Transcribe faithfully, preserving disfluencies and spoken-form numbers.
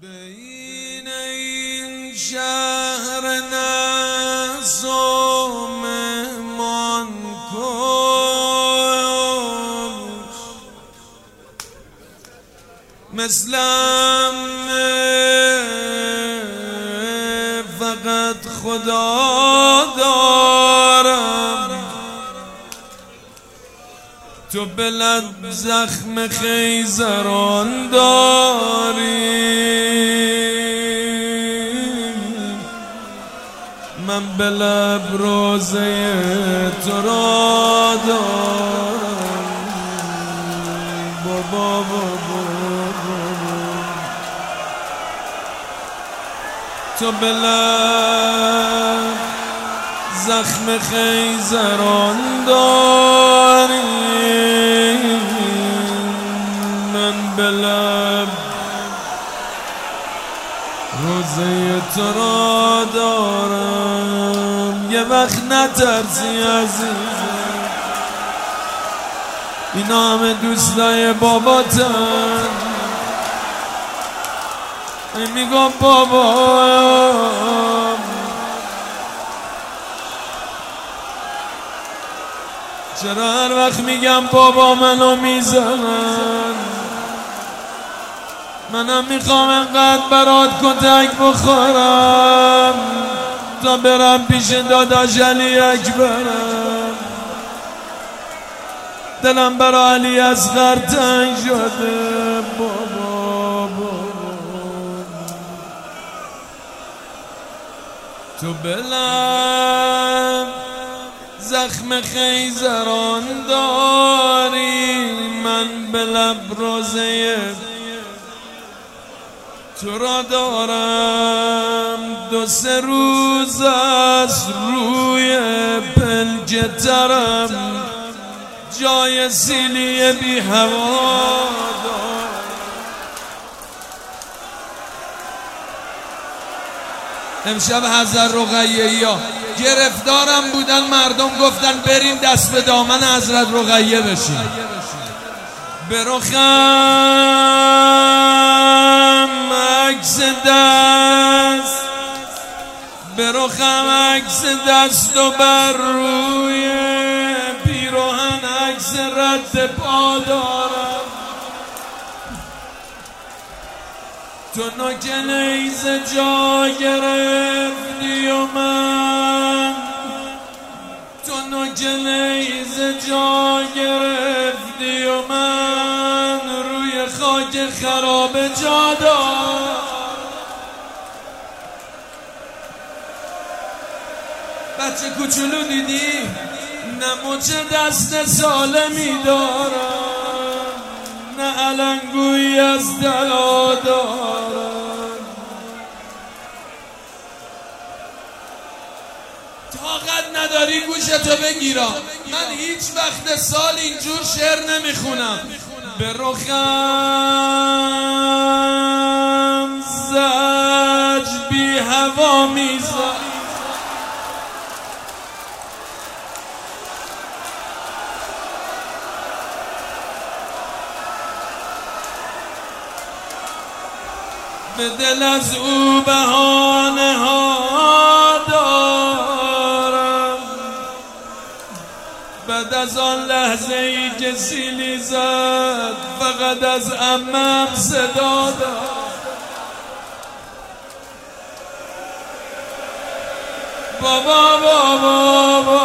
بین این شهر ناز و مهمان کن مثلم فقط خدا دارم، تو بلد زخم خیزران داری، من به لب روزه تو را دارم. بابا بابا تو به لب زخم خیزران داری، من به لب روزه تو را دارم. یه وقت نترسی عزیزم، اینا همه دوستای باباتن. میگم بابا چرا هر وقت میگم بابا منو میزنن؟ منم میخوام انقدر برات کتک بخورم تا برم پیش داداش علی اکبرم. دلم برا علی اصغر تنگ شده بابا بابا. تو بلم زخم خیزران داری، من به لب روزه تو را دارم. دو سه روز از روی پنجترم جای سیلی بی هوا دارم. امشب حضرت رقیه ها گرفتارم بودن، مردم گفتن بریم دست به دامن حضرت رقیه بشیم. به رخم عکس دست، به رخم عکس دست و بر روی پیراهن عکس رد پا دارم. تو نوک نیزه جا گرفتی و من، تو نوک نیزه جا گرفتی و من روی خاک خراب جا دارم. بچه کوچولو دیدی؟ نه مچ دست سالمی دارم، نه علنگویی از طلا دارم. طاقت نداری گوشتو بگیرم، من هیچ وقت سال اینجور شعر نمیخونم. به رخم زج بی هوا میزن، به دل از او بهانه ها دارم. بعد از آن لحظه ای که سیلی زد فقط از عمم صدا داد. بابا بابا بابا